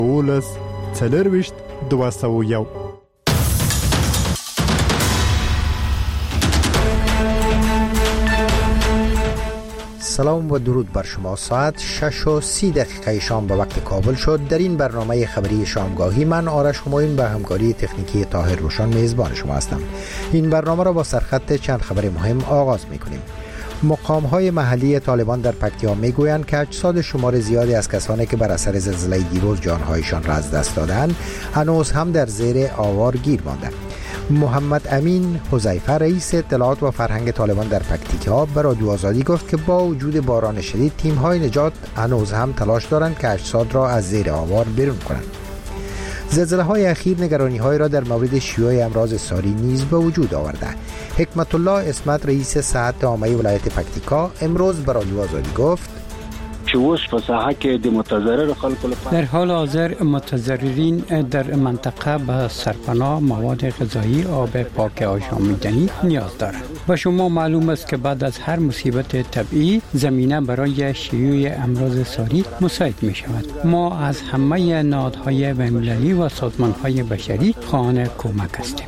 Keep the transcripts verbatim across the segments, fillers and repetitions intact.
ولس څلرویشت دوه سوه یو. سلام و درود بر شما. ساعت شش و سی دقیقه شام به وقت کابل شد. در این برنامه خبری شامگاهی من آرش همایون به همکاری تکنیکی طاهر روشن میزبان شما هستم. این برنامه را با سرخط چند خبر مهم آغاز میکنیم. مقام‌های محلی طالبان در پکتیا میگویند که اجساد شمار زیادی از کسانی که بر اثر زلزله دیروز جانهایشان را از دست دادند هنوز هم در زیر آوار گیر ماندند. محمد امین حذیفه رئیس اطلاعات و فرهنگ طالبان در پکتیکا به رادیو آزادی گفت که با وجود باران شدید تیم‌های نجات هنوز هم تلاش دارند که اجساد را از زیر آوار بیرون کنند. زلزله‌های اخیر نگرانی‌های را در مورد شیوع امراض ساری نیز به وجود آورده. حکمت الله اسمت رئیس صحت عامه ولایت پکتیکا امروز به رادیو آزادی گفت در حال حاضر متضررین در منطقه به سرپناه، مواد غذایی، آب پاک آشامیدنی نیاز دارند و شما معلوم است که بعد از هر مصیبت طبیعی زمینه برای شیوع امراض ساری مساعد می شود. ما از همه نهادهای بین‌المللی و سازمانهای بشری خواهان کمک هستیم.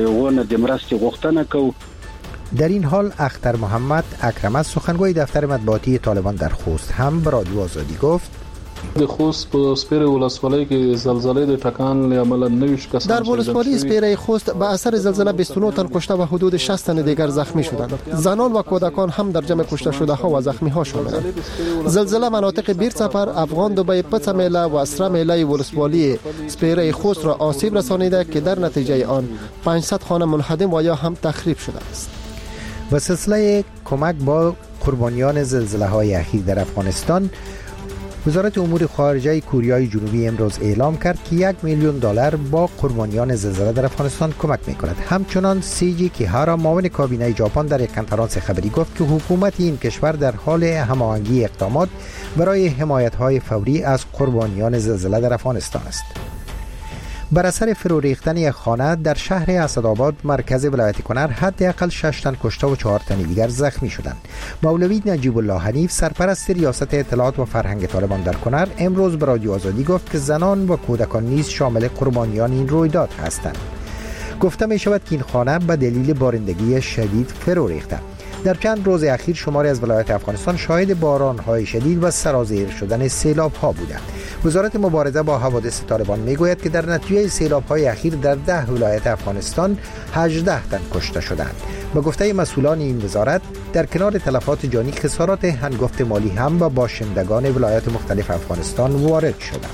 در این حال اختر محمد اکرم سخنگوی دفتر مطبوعاتی طالبان در خوست هم به رادیو آزادی گفت د خوست په سپیره ولسوالۍ کې زلزلې د ټکان عملا نویش کسان در ولسوالی سپیره خوست به اثر زلزله بیست و نه تن کشته و حدود شصت تن دیگر زخمی شدند. زنان و کودکان هم در جمع کشته شده ها و زخمی ها شاملند. زلزله مناطق بیرسپر، افغان دبی، پڅمیله و اسره میله ولسوالی سپیره خوست را آسیب رسانیده که در نتیجه آن پانصد خانه منهدم و یا هم تخریب شده است. و سلسله کمک با قربانیان زلزله‌های اخیر در افغانستان، وزارت امور خارجه کوریای جنوبی امروز اعلام کرد که یک میلیون دلار با قربانیان زلزله در افغانستان کمک می‌کند. همچنان سیجی کیهارا معاون کابینه ژاپن در یک کنفرانس خبری گفت که حکومت این کشور در حال هماهنگی اقدامات برای حمایت‌های فوری از قربانیان زلزله در افغانستان است. بر اثر فرو ریختن یک خانه در شهر اسدآباد مرکز ولایت کنر حداقل شش تن کشته و چهار تن دیگر زخمی شدند. مولوی نجیب الله حنیف سرپرست ریاست اطلاعات و فرهنگ طالبان در کنر امروز به رادیو آزادی گفت که زنان و کودکان نیز شامل قربانیان این رویداد هستند. گفته می شود که این خانه به دلیل بارندگی شدید فرو ریخته. در چند روز اخیر شماری از ولایات افغانستان شاهد باران‌های شدید و سرازیر شدن سیلاب‌ها بودند. وزارت مبارزه با حوادث طالبان میگوید که در نتیجه سیلاب‌های اخیر در ده ولایت افغانستان هجده تن کشته شدند. به گفته مسئولان این وزارت در کنار تلفات جانی خسارات هنگفت مالی هم به باشندگان ولایات مختلف افغانستان وارد شده.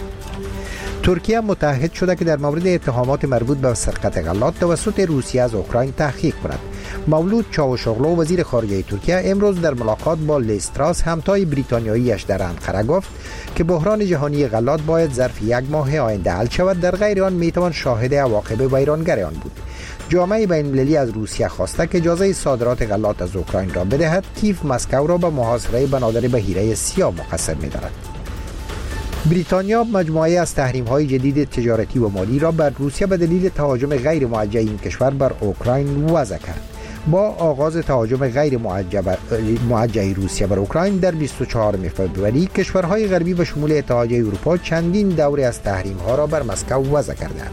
ترکیه متحد شده که در مورد اتهامات مربوط به سرقت غلات توسط روسیه از اوکراین تحقیق کند. مولود چاوشوغلو وزیر خارجه ترکیه امروز در ملاقات با لیستراس همتای بریتانیاییش در انقره گفت که بحران جهانی غلات باید ظرف یک ماه آینده حل شود، در غیر آن میتوان شاهد عواقب ویرانگر آن بود. جامعه بین‌المللی از روسیه خواسته که اجازه صادرات غلات از اوکراین را بدهد. کیف مسکو را به محاصره بنادر بحیره سیاه مقصر می‌دارد. بریتانیا مجموعه از تحریم‌های جدید تجارتی و مالی را بر روسیه به دلیل تهاجم غیر موجه این کشور بر اوکراین وضع کرد. با آغاز تهاجم غیر موجه روسیه بر اوکراین در بیست و چهارم فوریه کشورهای غربی به شمول اتحادیه اروپا چندین دوره از تحریم‌ها را بر مسکو وضع کردند.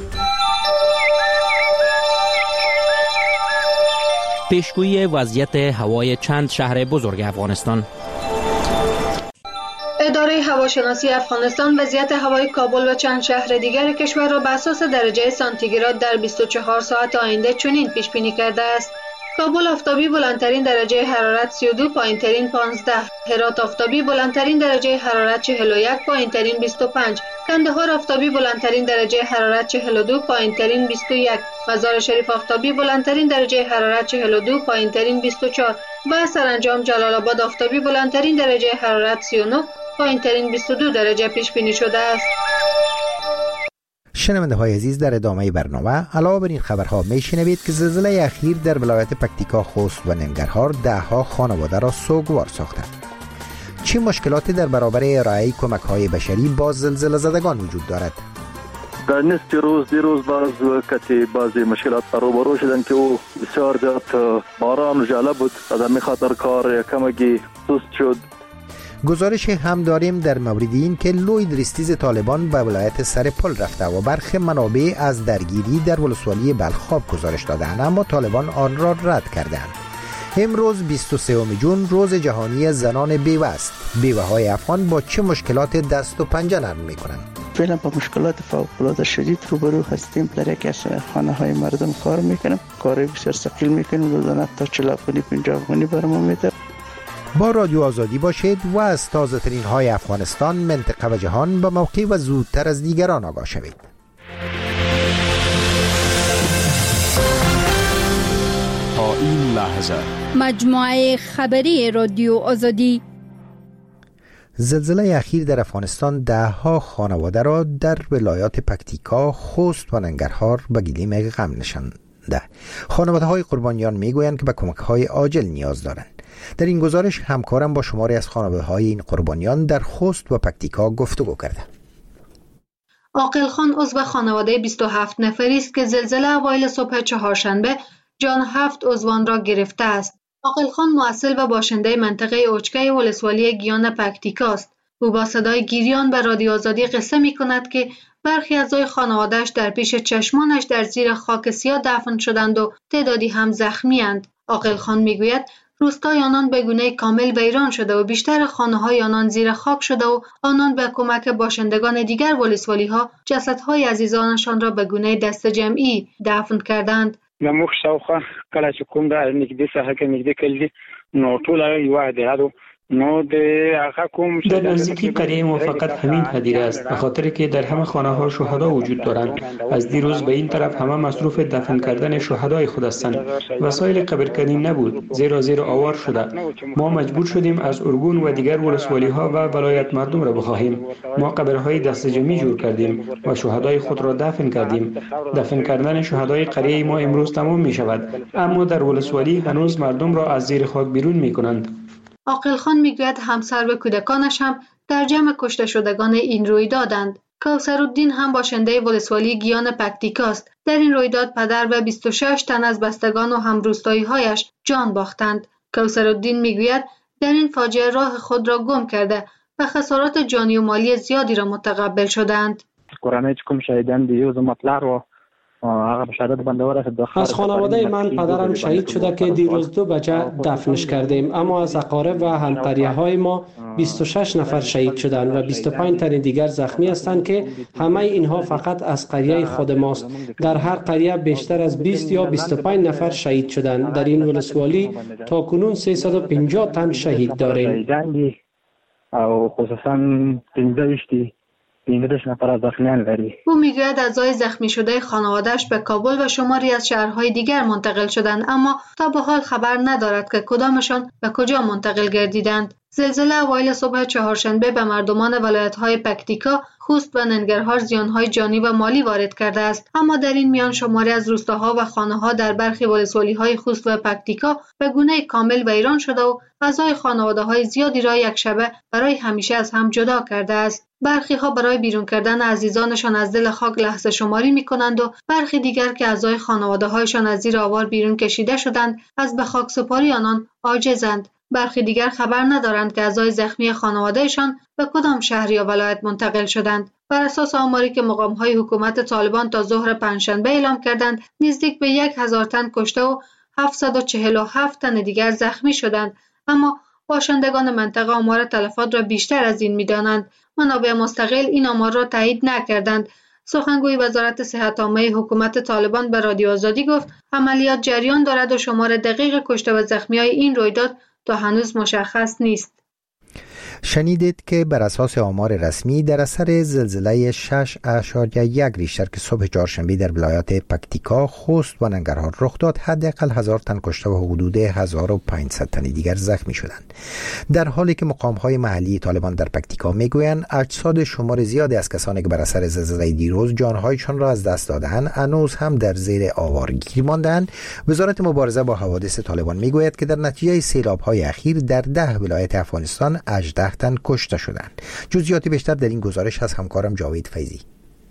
پیشگویی وضعیت هوای چند شهر بزرگ افغانستان. اداره هواشناسی افغانستان وضعیت هوای کابل و چند شهر دیگر کشور را بر اساس درجه سانتیگراد در بیست و چهار ساعت آینده چنین پیش بینی کرده است: کابل آفتابی بلندترین درجه حرارت سی و دو، پایینترین پانزده. هرات آفتابی بلندترین درجه حرارت چهل و یک، پایینترین بیست و پنج. کندهار آفتابی بلندترین درجه حرارت چهل و دو، پایینترین بیست و یک. مزار شریف آفتابی بلندترین درجه حرارت چهل و دو، پایینترین بیست و چهار. و سرانجام جلال آباد آفتابی بلندترین درجه حرارت سی و نه، پایینترین بیست و دو درجه پیش بینی شده است. شنونده های عزیز، در ادامه برنامه علاوه بر این خبرها میشنوید که زلزله اخیر در ولایت پکتیکا، خوست و ننگرهار ده ها خانواده را سوگوار ساخته. چه مشکلاتی در برابر ارائه کمک های بشری با زلزله زدگان وجود دارد؟ در نصف روز دیروز باز کتی بعضی مشکلات روبرو شدن که او بسیار زیاد باران و جالب بود و در خاطر کار کمگی سست شد. گزارش هم داریم در مورد این که لوید ریستیز طالبان به ولایت سرپل رفته و برخی منابع از درگیری در ولسوالی بلخاب گزارش دادند، اما طالبان آن را رد کردند. امروز بیست و سوم ژوئن روز جهانی زنان بیوه است. بیوه های افغان با چه مشکلات دست و پنجه نرم میکنند؟ فعلا با مشکلات فوق‌العاده شدید روبرو هستیم. در یکی از خانه های مردم کار میکنم، کاری بسیار ثقیل میکنیم، روزانه تا چهل افغانی پنجاه افغانی برام میده. با رادیو آزادی باشید و از تازه ترین های افغانستان، منطقه و جهان به موقع و زودتر از دیگران آگاه شوید. تا این لحظه مجموعه خبری رادیو آزادی. زلزله اخیر در افغانستان ده ها خانواده را در ولایات پکتیکا، خوست و ننگرهار به گلیم غم نشانده. خانواده های قربانیان می گویند که به کمک های عاجل نیاز دارند. در این گزارش همکارم با شماری از خانواده های این قربانیان در خوست و پکتیکا گفتگو کرده. عاقل خان عضو خانواده بیست و هفت نفری است که زلزله اوایل صبح چهارشنبه جان هفت عضوان را گرفته است. عاقل خان مؤصل و باشنده منطقه اوچکه ولسوالی گیان پکتیکا است. او با صدای گریان به رادیو آزادی قصه می کند که برخی اعضای خانواده‌اش در پیش چشمانش در زیر خاک سیاه دفن شدند و تعدادی هم زخمی اند. عاقل خان می گوید روستای آنان به گونه کامل ویران شده و بیشتر خانه‌های آنان زیر خاک شده و آنان به کمک باشندگان دیگر ولسوالی‌ها جسدهای عزیزانشان را به گونه دست جمعی دفن کردند. زموږ شاوخوا کله چې کوم دا نږدې ساحه کې نږدې کړي نو ټول یو عادي نو د هغه کوم در نزدیکی قریه ما فقط همین هدیره است، به خاطر که در همه خانه ها شهدا وجود دارند. از دیروز به این طرف همه مصروف دفن کردن شهدای خود هستند. وسایل قبرکنی نبود، زیرا زیر آوار شده. ما مجبور شدیم از ارگون و دیگر ولسوالی ها و ولایت مردم را بخواهیم. ما قبرهای دست جمعی جور کردیم و شهدای خود را دفن کردیم. دفن کردن شهدای قریه ما امروز تمام می شود، اما در ولسوالی هنوز مردم را از زیر خاک بیرون می کنند. عاقل خان میگوید همسر و کودکانش هم در جمع کشته شدگان این رویدادند. کوثرالدین هم باشنده ولسوالی گیان پکتیکا است. در این رویداد پدر و بیست و شش تن از بستگان و همروستایی‌هایش جان باختند. کوثرالدین میگوید در این فاجعه راه خود را گم کرده و خسارات جانی و مالی زیادی را متقبل شدند. کورانه کوم شهیدان دیو زمطلار و از خانواده من پدرم شهید شده که دیروز دو بچه دفنش کردیم، اما از اقارب و همقریه های ما بیست و شش نفر شهید شدند و بیست و پنج تن دیگر زخمی هستند که همه اینها فقط از قریه خود ماست. در هر قریه بیشتر از بیست یا بیست و پنج نفر شهید شدند. در این ولسوالی تا کنون سیصد و پنجاه تن شهید داریم. او خصوصا پنځه او میگوید اعضای زخمی شده خانواده‌اش به کابل و شماری از شهرهای دیگر منتقل شدند، اما تا به حال خبر ندارد که کدامشان به کجا منتقل گردیدند. زلزله اوایل صبح چهارشنبه به مردمان ولایت‌های پکتیکا، خوست و ننگرهار زیان‌های جانی و مالی وارد کرده است، اما در این میان شماری از روستاها و خانه‌ها در برخی ولسوالی‌های خوست و پکتیکا به گونه کامل ویران شده و اعضای خانواده‌های زیادی را یک شبه برای همیشه از هم جدا کرده است. برخی ها برای بیرون کردن عزیزانشان از دل خاک لحظه شماری می کنند و برخی دیگر که اعضای خانواده هایشان از زیر آوار بیرون کشیده شدند از به خاک سپاری آنان عاجزند. برخی دیگر خبر ندارند که اعضای زخمی خانوادهشان به کدام شهر یا ولایت منتقل شدند. بر اساس آماری که مقام های حکومت طالبان تا ظهر پنجشنبه اعلام کردند، نزدیک به یک هزار تن کشته و هفتصد و چهل و هفت تن دیگر زخمی شدند، اما باشندگان منطقه آمار تلفات را بیشتر از این می‌دانند. منابع مستقل این آمار را تایید نکردند. سخنگوی وزارت صحت عامه حکومت طالبان به رادیو آزادی گفت عملیات جریان دارد و شمار دقیق کشته و زخمی‌های این رویداد تا هنوز مشخص نیست. شنیدید که بر اساس آمار رسمی در اثر زلزله شش اشاریه یک ریشتر که صبح چهارشنبه در ولایات پکتیکا، خوست و ننگرهار رخ داد، حداقل هزار تن کشته و حدود هزار و پانصد تن دیگر زخمی شدند. در حالی که مقام‌های محلی طالبان در پکتیکا میگویند اجساد شمار زیادی از کسانی که بر اثر زلزله دیروز جانهایشان را از دست دادند هنوز هم در زیر آوار گیر ماندند، وزارت مبارزه با حوادث طالبان میگوید که در نتیجه سیلاب‌های اخیر در ده ولایت افغانستان هجده تن کشته شدند. جزئیات بیشتر در این گزارش از همکارم جاوید فیضی.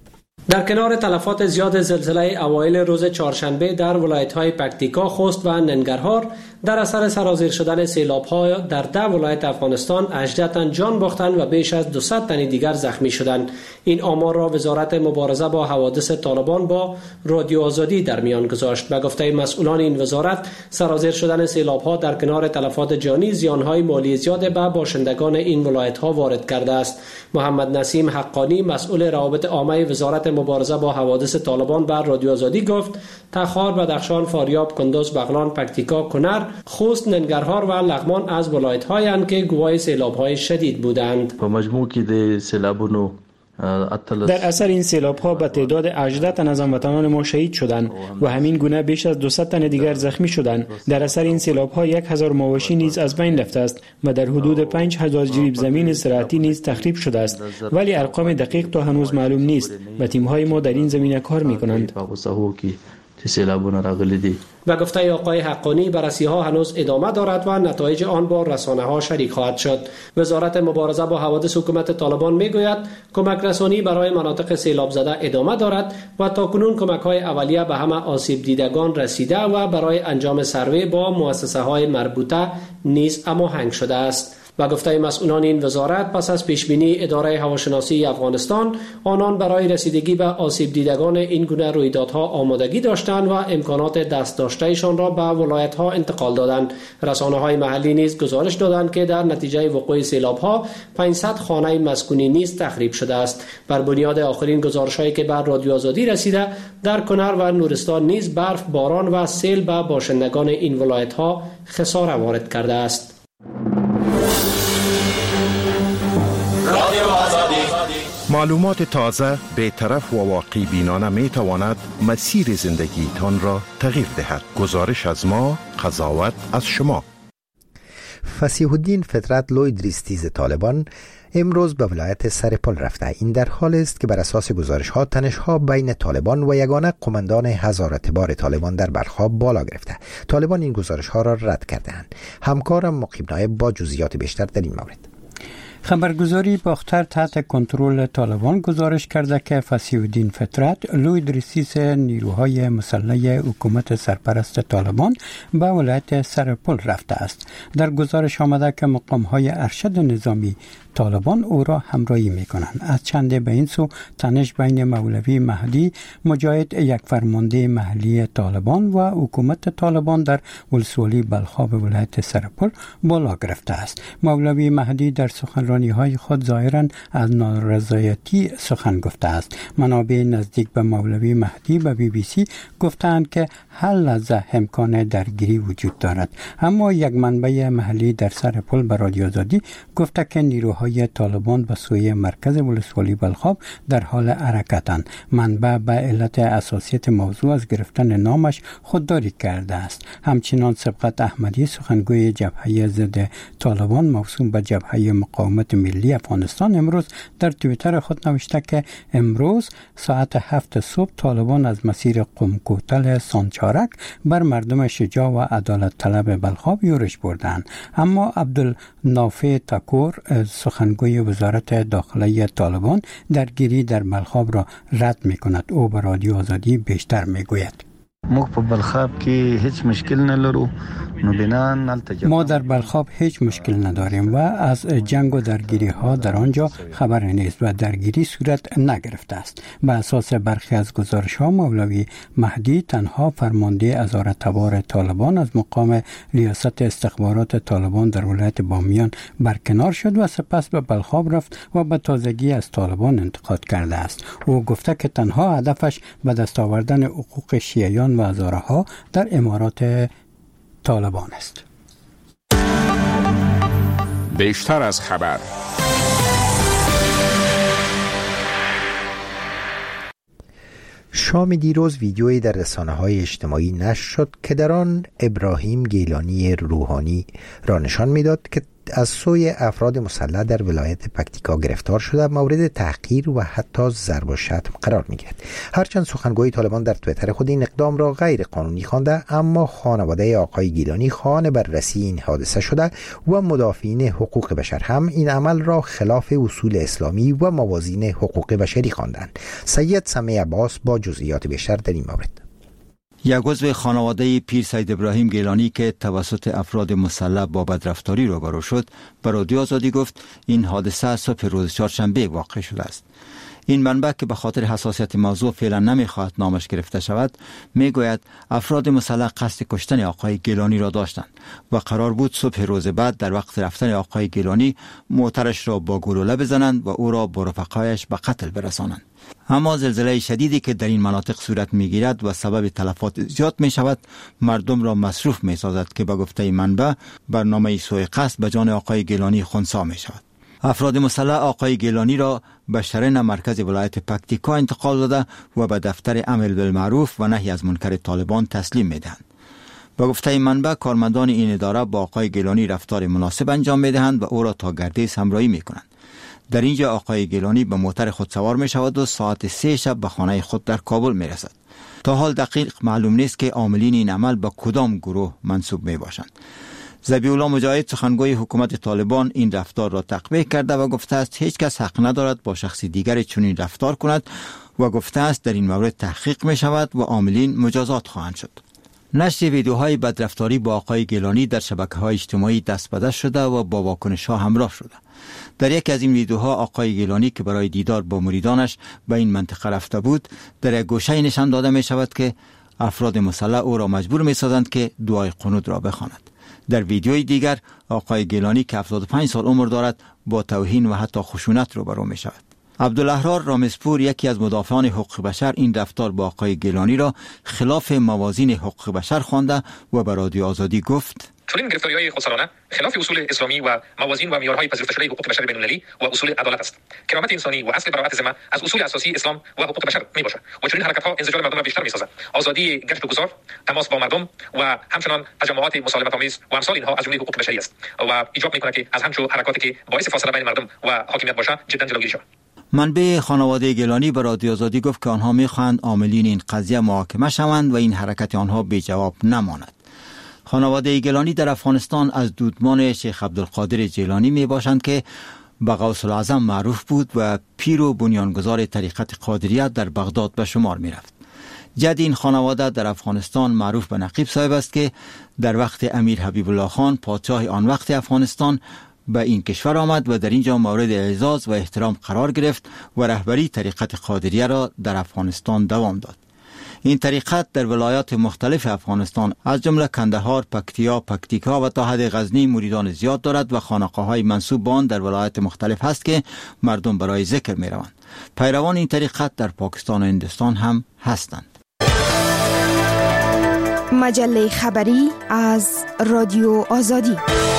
در کنار تلفات زیاد زلزله اوایل روز چهارشنبه در ولایت‌های پکتیکا، خوست و ننگرهار در اثر سرازیر شدن سیلاب‌ها در ده ولایت افغانستان هجده تن جان باختند و بیش از دویست تن دیگر زخمی شدند. این آمار را وزارت مبارزه با حوادث طالبان با رادیو آزادی در میان گذاشت. به گفته مسئولان این وزارت، سرازیر شدن سیلاب‌ها در کنار تلفات جانی زیان‌های مالی زیاد به باشندگان این ولایت‌ها وارد کرده است. محمد نسیم حقانی، مسئول روابط عامه وزارت مبارزه با حوادث طالبان بر رادیو آزادی گفت: تخار، بدخشان، فاریاب، کندوز، بغلان، پکتیکا، کنر، خوست، ننگرهار و لغمان از ولایت‌هایی اند که گواه سیلاب‌های شدید بودند. په مجموع کې د سیلابونو در اثر این سیلاب‌ها به تعداد هجده تن از هموطنان ما شهید شدند و همین گونه بیش از دویست تن دیگر زخمی شدند. در اثر این سیلاب‌ها یک هزار مواشی نیز از بین رفته است و در حدود پنج هزار جریب زمین زراعتی نیز تخریب شده است، ولی ارقام دقیق تا هنوز معلوم نیست و تیم‌های ما در این زمینه کار می‌کنند. و گفته آقای حقانی، بررسی‌ها هنوز ادامه دارد و نتایج آن با رسانه‌ها شریک خواهد شد. وزارت مبارزه با حوادث حکومت طالبان میگوید کمک رسانی برای مناطق سیلاب زده ادامه دارد و تاکنون کمک‌های اولیه به همه آسیب دیدگان رسیده و برای انجام سروی با مؤسسه‌های مربوطه نیز هماهنگ شده است. و گفته مسئولان این وزارت، پس از پیشبینی اداره هواشناسی افغانستان، آنان برای رسیدگی به آسیب دیدگان این گونه رویدادها آمادگی داشتند و امکانات دست داشتهشان را به ولایت‌ها انتقال دادند. رسانه‌های محلی نیز گزارش دادند که در نتیجه وقوع سیلاب‌ها پانصد خانه مسکونی نیز تخریب شده است. بر بنیاد آخرین گزارش‌هایی که بر رادیو آزادی رسیده، در کنر و نورستان نیز برف، باران و سیل به باشندگان این ولایت‌ها خسارت وارد کرده است. معلومات تازه، بی‌طرف و واقع بینانه می تواند مسیر زندگی تان را تغییر دهد. گزارش از ما، قضاوت از شما. فصیح الدین فطرت لوید ریستیز طالبان امروز به ولایت سرپل رفته. این در حال است که بر اساس گزارش ها تنش ها بین طالبان و یگانه قماندان هزار اعتبار طالبان در بلخاب بالا گرفته. طالبان این گزارش ها را رد کردند. همکارم مقیم نایب با جزئیات بیشتر در این مورد. خبرگزاری باختر تحت کنترل طالبان گزارش کرده که فصیح الدین فطرت لوید ریسیس نیروهای مسلح حکومت سرپرست طالبان به ولایت سرپل رفته است. در گزارش آمده که مقام‌های ارشد نظامی طالبان او را همراهی می‌کنند. از چند به این سو تنش بین مولوی مهدی مجاهد، یک فرمانده محلی طالبان و حکومت طالبان در ولسوالی بلخاب ولایت سرپل بالا گرفته است. مولوی مهدی در سخنرانی‌های خود ظاهراً از نارضایتی سخن گفته است. منابع نزدیک به مولوی مهدی به بی بی سی گفتند که هر لحظه امکان درگیری وجود دارد، اما یک منبع محلی در سرپل به رادیو آزادی گفته که نیروهای طالبان به سوی مرکز ولسوالی بلخاب در حال حرکتند. منبع به علت اساسیت موضوع از گرفتن نامش خودداری کرده است. همچنان سبقت احمدی، سخنگوی جبهه ضد طالبان موسوم به جبهه مقاومت ملی افغانستان، امروز در توییتر خود نوشته که امروز ساعت هفت صبح طالبان از مسیر قم کوتل سانچارک بر مردم شجاع و عدالت طلب بلخاب یورش بردند. اما عبدالنافع تکور، سخنگوی وزارت داخلی طالبان، درگیری در بلخاب را رد می کند. او به رادیو آزادی بیشتر می گوید. ما په بلخاب کې هیڅ مشکل نه لرو. ما در بلخاب هیچ مشکل نداریم و از جنگ و درگیری ها در آنجا خبر نیست و درگیری صورت نگرفته است. به اساس برخی از گزارش ها مولوی مهدی تنها فرمانده هزار اعتبار طالبان از مقام ریاست استخبارات طالبان در ولایت بامیان برکنار شد و سپس به بلخاب رفت و به تازگی از طالبان انتقاد کرده است. او گفته که تنها هدفش به دست آوردن حقوق شیعیان و هزاره ها در امارات طالبان است. بیشتر از خبر. شام دیروز ویدیویی در رسانه‌های اجتماعی نشر شد که در آن ابراهیم گیلانی روحانی را نشان می‌داد که از سوی افراد مسلح در ولایت پکتیکا گرفتار شده مورد تحقیر و حتی ضرب و شتم قرار می‌گیرد. هرچند سخنگوی طالبان در توییتر خود این اقدام را غیر قانونی خوانده، اما خانواده آقای گیلانی خواهان بررسی این حادثه شده و مدافعین حقوق بشر هم این عمل را خلاف اصول اسلامی و موازین حقوق بشری خواندند. سید سمیع عباس با جزئیات بیشتر در این مورد. یک عضو خانواده پیر سید ابراهیم گیلانی که توسط افراد مسلح با بدرفتاری روبرو شد، به رادیو آزادی گفت این حادثه صبح روز چهارشنبه واقع شده است. این منبع که به خاطر حساسیت موضوع فعلا نمیخواهد نامش گرفته شود، میگوید افراد مسلح قصد کشتن آقای گیلانی را داشتند و قرار بود صبح روز بعد در وقت رفتن آقای گیلانی موترش را با گلوله بزنند و او را با رفقایش به قتل برسانند. اما زلزله شدیدی که در این مناطق صورت میگیرد و سبب تلفات زیاد می شود، مردم را مصروف می سازد که به گفته منبع برنامه سوء قصد به جان آقای گیلانی خنثی می شود. افراد مسلح آقای گیلانی را به شرین مرکز ولایت پکتیکا انتقال داده و به دفتر امر بالمعروف و نهی از منکر طالبان تسلیم می دهند. به گفته منبع کارمندان این اداره با آقای گیلانی رفتار مناسب انجام می دهند و او را تا گردیز همراهی می کنند. در اینجا آقای گیلانی به موتر خود سوار می شود و ساعت سه شب به خانه خود در کابل می رسد. تا حال دقیق معلوم نیست که عاملین این عمل به کدام گروه منسوب می باشند. ذبیح الله مجاهد سخنگوی حکومت طالبان این رفتار را تقبیح کرده و گفته است هیچ کس حق ندارد با شخص دیگر چنین رفتار کند و گفته است در این مورد تحقیق می شود و عاملین مجازات خواهند شد. نشر ویدیوهای بدرفتاری با آقای گیلانی در شبکه‌های اجتماعی دست به دست شده و با واکنش‌ها همراه شده. در یکی از این ویدیوها آقای گیلانی که برای دیدار با مریدانش به این منطقه رفته بود، در یک گوشه نشان داده می شود که افراد مسلح او را مجبور می سازند که دعای قنوت را بخواند. در ویدیوی دیگر آقای گیلانی که هفتاد و پنج سال عمر دارد با توهین و حتی خشونت روبرو می شود. عبدالاحرار رامزپور یکی از مدافعان حقوق بشر این رفتار با آقای گیلانی را خلاف موازین حقوق بشر خوانده و به رادیو آزادی گفت چنین گرفتاری‌های خودسرانه خلاف اصول اسلامی و موازین و معیارهای پذیرفته شده حقوق بشر بین‌المللی و اصول عدالت است. کرامت انسانی و اصل براءت ذمه از اصول اساسی اسلام و حقوق بشر میباشد و چنین حرکت‌ها انزجار مردم را بیشتر می‌سازد. آزادی گشت و گذار، تماس با مردم و همچنان تجمعات مسالمت‌آمیز و امثال اینها از جمله حقوق بشری است و ایجاب می‌کند که از همچون حرکاتی که باعث فاصله بین مردم و حاکمیت باشد جداً جلوگیری شود. منبع خانواده گیلانی به رادیو آزادی گفت که آنها می‌خواهند عاملین این قضیه محاکمه شوند و این حرکت آنها بی جواب نماند. خانواده گیلانی در افغانستان از دودمان شیخ عبدالقادر جیلانی می باشند که به غوث الاعظم معروف بود و پیر و بنیانگذار طریقت قادریه در بغداد به شمار می رفت. جد این خانواده در افغانستان معروف به نقیب صاحب است که در وقت امیر حبیب الله خان پادشاه آن وقت افغانستان به این کشور آمد و در اینجا مورد اعزاز و احترام قرار گرفت و رهبری طریقت قادریه را در افغانستان دوام داد. این طریقت در ولایات مختلف افغانستان از جمله کندهار، پکتیا، پکتیکا و تا حد غزنی مریدان زیاد دارد و خانقاه‌های منسوب به آن در ولایات مختلف هست که مردم برای ذکر می روند. پیروان این طریقت در پاکستان و هندوستان هم هستند. مجله خبری از رادیو آزادی.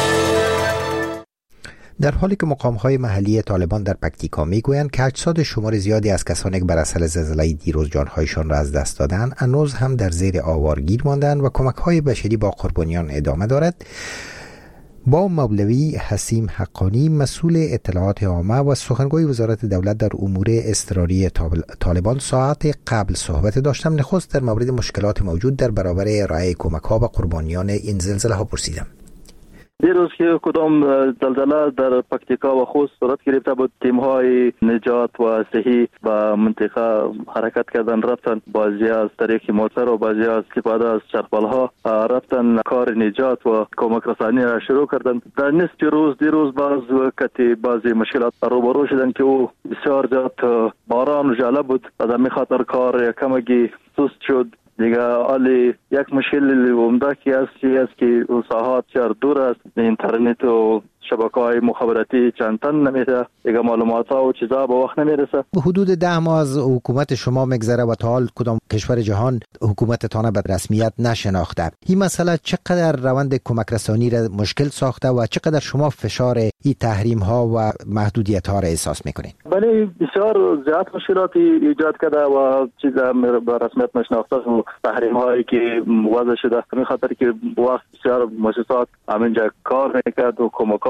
در حالی که مقام‌های محلی طالبان در پکتیکا میگویند که اجساد شمار زیادی از کسانی که بر اثر زلزله دیروز جانهایشان را از دست دادند هنوز هم در زیر آوارگیر ماندند و کمک‌های بشری با قربانیان ادامه دارد، با مولوی حسیم حقانی مسئول اطلاعات عامه و سخنگوی وزارت دولت در امور اضطراری طالبان ساعت قبل صحبت داشتم. نخست در مورد مشکلات موجود در برابر ارائه کمک‌ها به قربانیان این زلزله ها پرسیدم. دیروز که کدام زلزله در پکتیکا و خوست صورت گرفته بود، تیم‌های نجات و صحی و منطقه حرکت کردن، رفتن بعضی از طریق موتر و بعضی از استفاده از چرخبال‌ها رفتن کار نجات و کمک رسانی را شروع کردن. در نصف روز دیروز باز کتی بعضی مشکلات روبرو شدن که او بسیار زیاد باران و ژاله بود و در خاطر کار کمکی سست شد. دیگه حالی یک مشکل عمده که است است که ساحات چر دور است، اینترنت و شبکه‌های مخابراتی چند تن نمیده، دیگه معلومات ها و چیزا به وقت نمیرسه. حدود ده ماه از حکومت شما میگذره و تا حال کدام کشور جهان حکومتتان به رسمیت نشناخته. این مسئله چقدر روند کمک رسانی را مشکل ساخته و چقدر شما فشار این تحریم ها و محدودیت ها را احساس میکنید؟ بله بسیار زیاد مشکلاتی ایجاد کرده و چیزا به رسمیت نشناخته و تحریم هایی که وضع شده، به خاطر که وقت بسیار مؤسسات همینجا کار میکرد و کمک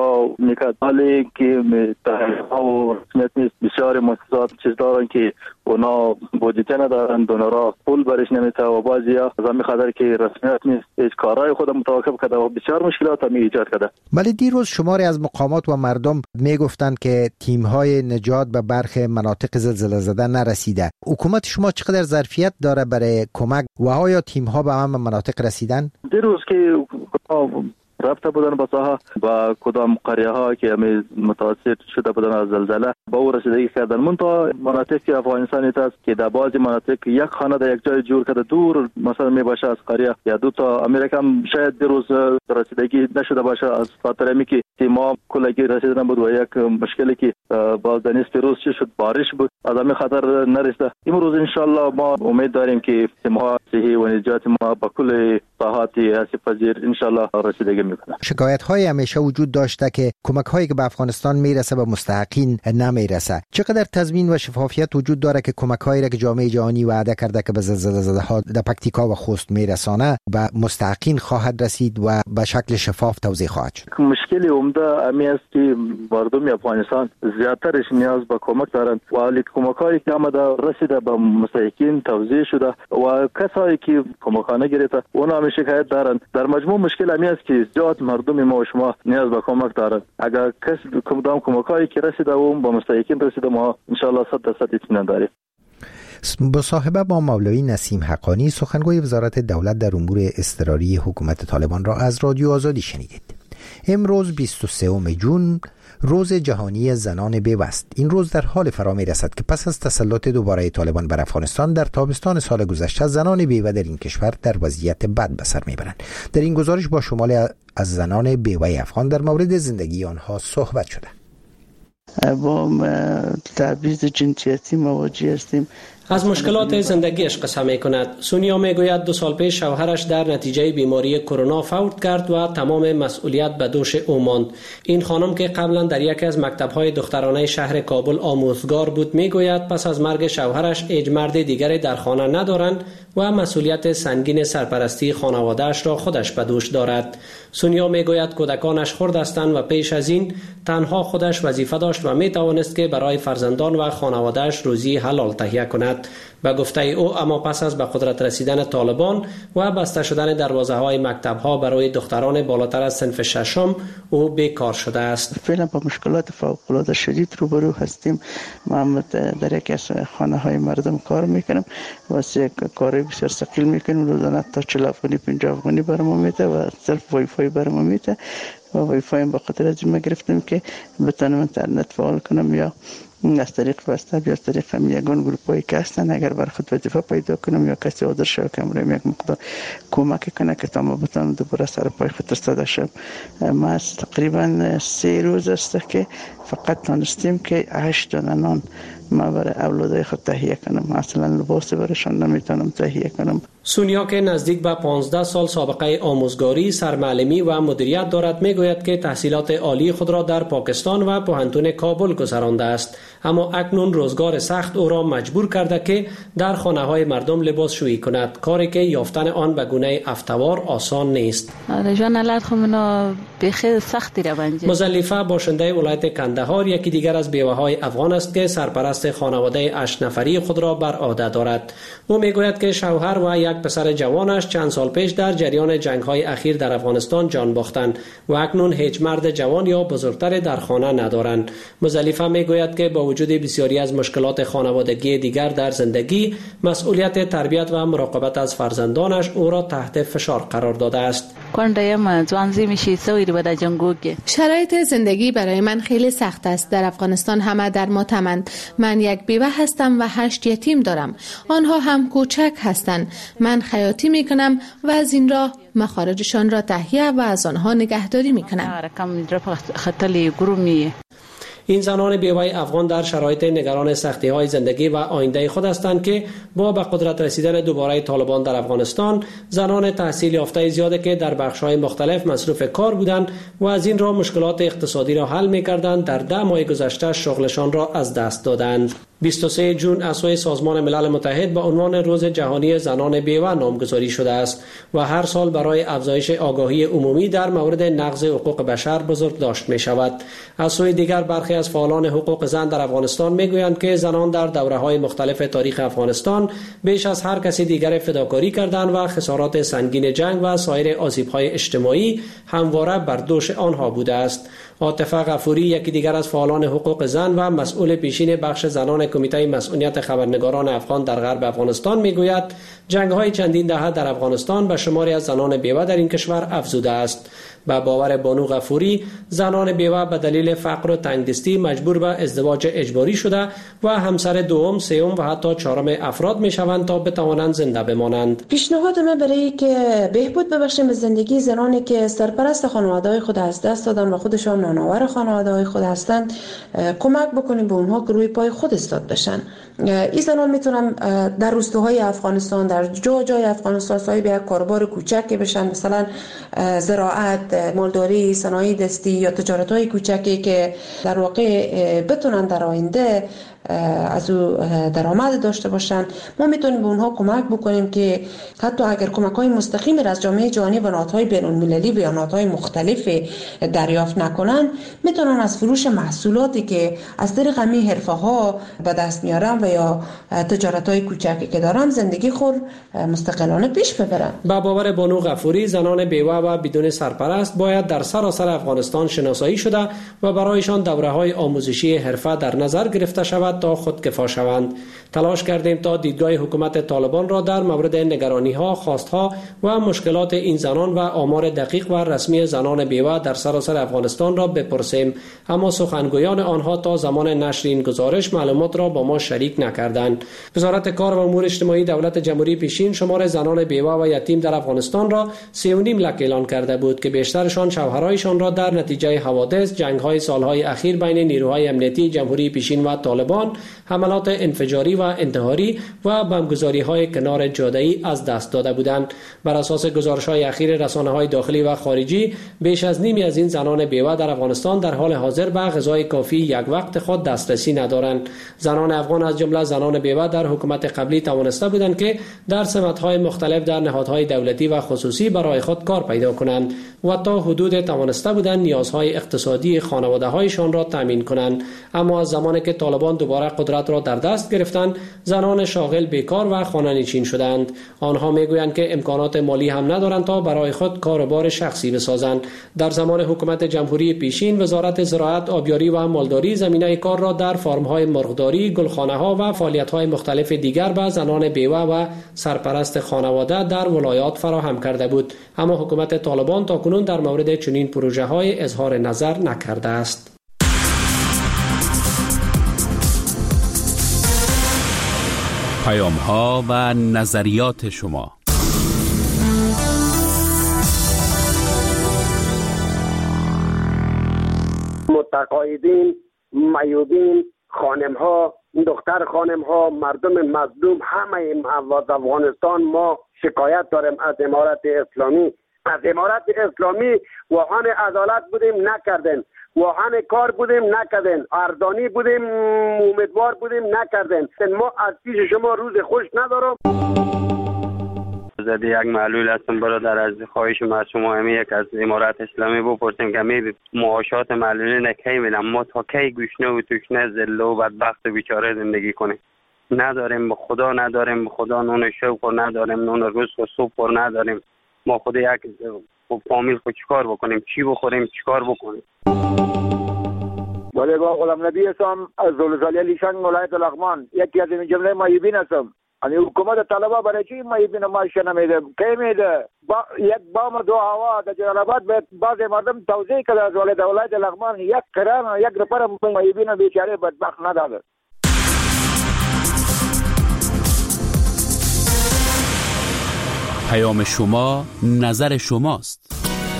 اجرا میکرد، ولی که تحقیقات و رسمیت نیست. بسیار مؤسسات چیز دارن که اونا بودجه ندارن، دونورا پول برش نمیته و بعضی از همین خاطر که رسمیت نیست هیچ کارهای خود متوقف کرده و بسیار مشکلات هم ایجاد کرده. ولی دیروز شماری از مقامات و مردم میگفتند که تیم‌های نجات به برخی مناطق زلزله زده نرسیده. حکومت شما چقدر ظرفیت داره برای کمک و آیا تیم‌ها به همه مناطق رسیدن؟ دیروز که رابطه بودن با ساحه با کدام قریه ها که همی متاثر شده بودن از زلزله با او رسیدگی کردن. منتها مناطق افغانستان است که در بعضی مناطق یک خانه در یک جای جور کرده دور مثلا می باشه از قریه یا دو تا امریکا شاید دیروز رسیدگی نشده باشه از خاطر اینکه که تیم‌ها کلگی رسیدن بود و یک مشکلی که با دنیس پیروز شد بارش بود از همین خاطر نرسیده. امروز ان شاء الله ما امید داریم که تیم‌ها صحی و نجات ما با کل ساحات آسیب پذیر ان شاء الله رسیدگی میکنه. شکایت های همیشه وجود داشته که کمک هایی که به افغانستان میرسه به مستحقین نمیرسه. چقدر تضمین و شفافیت وجود داره که کمک هایی را که جامعه جهانی وعده کرده که به زلزله زده ها در پکتیکا و خوست میرسانه به مستحقین خواهد رسید و به شکل شفاف توزیع خواهد شد؟ مشکلی عمده امی است که مردم افغانستان زیاترش نیاز به کمک دارند و کمک هایی که آمده رسیده به مستحقین توزیع شده و کسایی که کمک نگرفته اونا هم شکایت دارند. در مجموع مشکل امی است که زیاد مردم ما و شما نیاز به کمک دارند. اگر کس کدام کمک هایی که رسیده اون به مستحقین رسیده ما ان شاء الله صد درصد اطمینان داریم. مصاحبه با مولوی نسیم حقانی سخنگوی وزارت دولت در امور اضطراری حکومت طالبان را از رادیو آزادی شنیدید. امروز بیست و سوم ژوئن روز جهانی زنان بیوست. این روز در حال فرا می رسد که پس از تسلط دوباره طالبان بر افغانستان در تابستان سال گذشته زنان بیوه در این کشور در وضعیت بد به سر می برند. در این گزارش با شماری از زنان بیوه افغان در مورد زندگی آنها صحبت شده. با تبعیض جنسیتی مواجه هستیم. از مشکلات زندگیش قصه می کند. سونیا می گوید دو سال پیش شوهرش در نتیجه بیماری کرونا فوت کرد و تمام مسئولیت به دوش او ماند. این خانم که قبلا در یکی از مکتب‌های دخترانه شهر کابل آموزگار بود می گوید پس از مرگ شوهرش هیچ مرد دیگری در خانه ندارند و مسئولیت سنگین سرپرستی خانواده‌اش را خودش به دوش دارد. سونیا می گوید کودکانش خرد هستند و پیش از این تنها خودش وظیفه داشت و می توانست که برای فرزندان و خانواده‌اش روزی حلال تهیه کند. و گفته او اما پس از به قدرت رسیدن طالبان و بسته شدن دروازه های مکتب ها برای دختران بالاتر از صنف ششم او بیکار شده است. فعلا با مشکلات فوق العاده شدید روبرو هستیم. ما در یک از خانه های مردم کار میکنم واسه کاری بسیار ثقیل میکنیم. روزانه تا چهل افغانی پنجاه افغانی برام میده و صرف وای فای برام میده و وای فای با خاطر از ما گرفتم که بتونم اینترنت فعال کنم یا از طریق واتساپ یا از طریق هم یگان گروپایی که هستن اگر بر خود وظیفه پیدا کنم یا کسی حاضر شد که امروز یک مقدار کمک کنه که تا ما بتونم دوباره سر پای خود ایستاده شم. ما تقریبا سه روز است که فقط تونستیم که هشت دانه نان ما برای اولادای خود تهیه کنم. اصلا لباس برایشان نمیتونم تهیه کنم. سونیا که نزدیک به پانزده سال سابقه آموزگاری، سرمعلمی و مدیریت دارد میگوید که تحصیلات عالی خود را در پاکستان و پوهنتون کابل گذرانده است، اما اکنون روزگار سخت او را مجبور کرده که در خانه‌های مردم لباس شویی کند، کاری که یافتن آن به گونه افتوار آسان نیست. مزلیفه باشنده ولایت کندهار یکی دیگر از بیوه‌های افغان است که سرپرست خانواده هشت نفری خود را بر عهده دارد. او میگوید که شوهر و یک پسر جوانش چند سال پیش در جریان جنگ‌های اخیر در افغانستان جان باختند و اکنون هیچ مرد جوان یا بزرگتر در خانه ندارند. مزلیفه میگوید که با وجود بسیاری از مشکلات خانوادگی دیگر در زندگی، مسئولیت تربیت و مراقبت از فرزندانش او را تحت فشار قرار داده است. شرایط زندگی برای من خیلی سخت است. در افغانستان همه در ماتمند. من یک بیوه هستم و هشت یتیم دارم. آنها هم کوچک هستند. من خیاطی می کنم و از این راه مخارجشان را تهیه و از آنها نگهداری می کنم. این زنان بیوه افغان در شرایط نگران سختی های زندگی و آینده خود هستند که با به قدرت رسیدن دوباره طالبان در افغانستان، زنان تحصیل یافته زیاده که در بخش های مختلف مصروف کار بودند و از این راه مشکلات اقتصادی را حل می کردند در ده ماه گذشته شغلشان را از دست دادند. بیست و سوم ژوئن از سوی سازمان ملل متحد به عنوان روز جهانی زنان بیوه نامگذاری شده است و هر سال برای افزایش آگاهی عمومی در مورد نقض حقوق بشر بزرگداشت می شود. از سوی دیگر برخی از فعالان حقوق زن در افغانستان می گویند که زنان در دوره‌های مختلف تاریخ افغانستان بیش از هر کسی دیگر فداکاری کردند و خسارات سنگین جنگ و سایر آسیب‌های اجتماعی همواره بر دوش آنها بوده است. عاطفه غفوری، یکی دیگر از فعالان حقوق زن و مسئول پیشین بخش زنان کمیته مسئولیت خبرنگاران افغان در غرب افغانستان میگوید جنگ‌های چندین دهه در افغانستان به شماری از زنان بیوه در این کشور افزوده است. به باور بانو غفوری، زنان بیوه به دلیل فقر و تنگدستی مجبور به ازدواج اجباری شده و همسر دوم، سوم و حتی چهارم افراد میشوند تا بتوانند زنده بمانند. پیشنهاد من برای که بهبود ببخشیم به زندگی زنانی که سرپرست خانواده‌های خود از دست دادن و خودشان نانآور خانواده‌های خود هستند کمک بکنیم به اونها که روی پای خود ایستاد بشن. این زنان میتونن در روستاهای افغانستان، در جا جای افغانستان صاحب یک کاروبار کوچکی بشن، مثلا زراعت، مالداری، صنایع دستی یا تجارت‌های کوچکی که در واقع بتونن در آینده از او درآمد داشته باشند. ما میتونیم به اونها کمک بکنیم که حتی اگر کمک‌های مستقیمی از جامعه جهانی و نهادهای بین‌المللی و نهادهای مختلف دریافت نکنن، میتونن از فروش محصولاتی که از طریق همین حرفه‌ها به دست میارن و یا تجارت‌های کوچکی که دارن زندگی خود مستقلانه پیش ببرن. با باور بانو غفوری، زنان بیوه و بدون سرپرست باید در سراسر افغانستان شناسایی شده و برایشان دوره‌های آموزشی حرفه در نظر گرفته شود تا خودکفا شوند. تلاش کردیم تا دیدگاه حکومت طالبان را در مورد نگرانی‌ها، خواست‌ها و مشکلات این زنان و آمار دقیق و رسمی زنان بیوه در سراسر افغانستان را بپرسیم، اما سخنگویان آنها تا زمان نشر این گزارش معلومات را با ما شریک نکردند. وزارت کار و امور اجتماعی دولت جمهوری پیشین شمار زنان بیوه و یتیم در افغانستان را سه و نیم لک اعلان کرده بود که بیشترشان شوهرایشان را در نتیجه حوادث، جنگ‌های سالهای اخیر بین نیروهای امنیتی جمهوری پیشین و طالبان، حملات انفجاری و انتحاری و بمبگذاری‌های کنار جاده‌ای از دست داده بودند. بر اساس گزارش‌های اخیر رسانه‌های داخلی و خارجی، بیش از نیمی از این زنان بیوه در افغانستان در حال حاضر به غذای کافی یک وقت خود دسترسی ندارند. زنان افغان از جمله زنان بیوه در حکومت قبلی توانسته بودند که در سمت‌های مختلف در نهادهای دولتی و خصوصی برای خود کار پیدا کنند و تا حدود توانسته بودند نیازهای اقتصادی خانواده‌هایشان را تامین کنند. اما از زمانی که طالبان دوباره قدرت را در دست گرفتند، زنان شاغل بیکار و خانه‌نشین شدند. آنها میگویند که امکانات مالی هم ندارند تا برای خود کاروبار شخصی بسازند. در زمان حکومت جمهوری پیشین، وزارت زراعت، آبیاری و مالداری زمینه کار را در فارم‌های مرغداری، گلخانه‌ها و فعالیت‌های مختلف دیگر به زنان بیوه و سرپرست خانواده در ولایات فراهم کرده بود. اما حکومت طالبان تاکنون در مورد چنین پروژه‌های اظهار نظر نکرده است. پیام‌ها و نظریات شما. متقاعدین، معیوبین، خانم‌ها، دختر خانم‌ها، مردم مظلوم، همه این افغانستان ما شکایت داریم از امارت اسلامی. از امارت اسلامی واهان عدالت بودیم نکردن، واهن کار بودیم نکردن، ارزانی بودیم امیدوار بودیم نکردن. ما از پیش شما روز خوش ندارم. زده یک معلول هستم برادر، از خواهش ما از شما همی یک از امارت اسلامی بپرسیم که می معاشات معلولین کی میدم، ما تا کی گوشنه و توشنه ذله و بدبخت و بیچاره زندگی کنیم؟ نداریم به خدا، نداریم به خدا نون شوق و نداریم نون رزق و سوپ و نداریم. ما خود یک فامیل خود چیکار بکنیم؟ چی بخوریم؟ چیکار بکنیم؟ بله با غلام نبی هستم از زلزله لیشان ولایت لغمان، یکی از این جمله معیوبین هستم. یعنی حکومت طالبا برای چی معیوبین معاش نمیده؟ کی میده؟ با یک بام دو هوا در جلال آباد به بعض مردم توزیع کرده از ولایت ولایت لغمان، یک کران یک رپر معیوبین بیچاره بدبخت نداده. پیام شما، نظر شماست.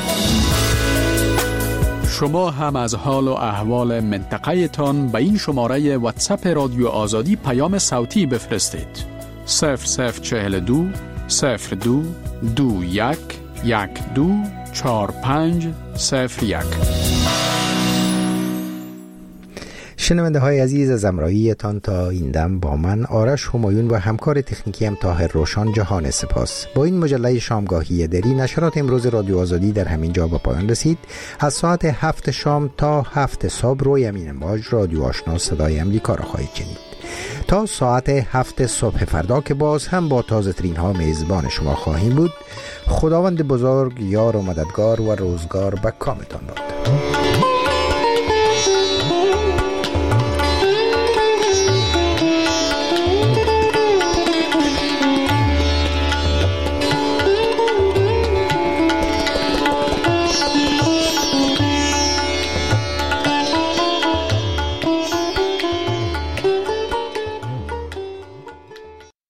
شما هم از حال و احوال منطقه تان به این شماره واتساپ رادیو آزادی پیام صوتی بفرستید. صفر صفر چهل دو صفر دو دو یک یک دو چهار پنج صفر یک. شنونده های عزیز، از همراهیتان تا این دم با من آرش همایون و همکار تکنیکی هم طاهر روشان جهان سپاس. با این مجله شامگاهی دری نشرات امروز رادیو آزادی در همین جا به پایان رسید. از ساعت هفت شام تا هفت صبح روی امین امواج رادیو آشنا صدای امریکا را خواهید شنید. تا ساعت هفت صبح فردا که باز هم با تازه ترین ها میزبان شما خواهیم بود. خداوند بزرگ یار و مددگار و روزگار به کامتان باد.